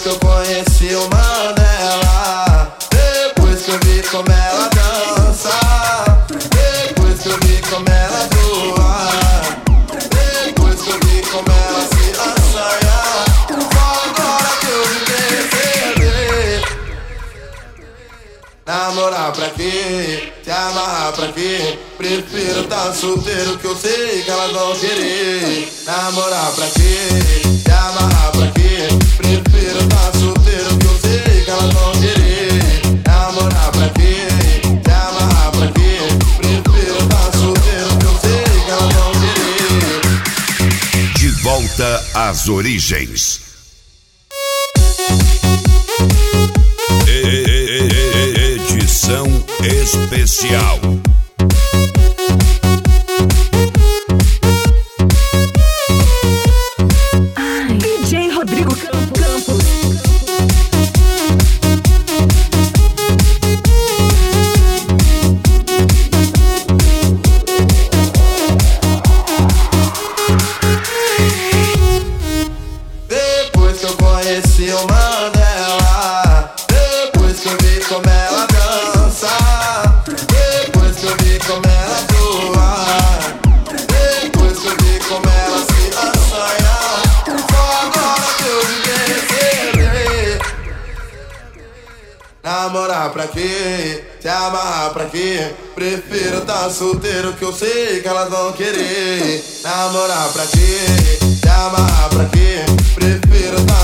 Depois que eu conheci o Mandela, depois que eu vi como ela dança, depois que eu vi como ela voa, depois que eu vi como ela se assanha, só agora que eu me percebi. Namorar pra quê? Se amarrar pra quê? Prefiro tá solteiro que eu sei que elas vão querer. Namorar pra quê? Se amarrar pra quê? Prefiro tá solteiro que eu sei que elas vão querer. Namorar pra quê? Se amarrar pra quê? Prefiro tá solteiro que eu sei que elas vão querer. De volta às origens. Edição especial. DJ Rodrigo Campos. Depois que eu conheci o Mandela, depois que eu vi como ela dança, depois que eu vi como ela voa, depois que eu vi como ela se assanha, só agora que eu me percebi. Namorar pra quê? Se amarrar pra quê? Prefiro tá solteiro que eu sei que elas vão querer. Namorar pra quê? Se amarrar pra quê? Prefiro tá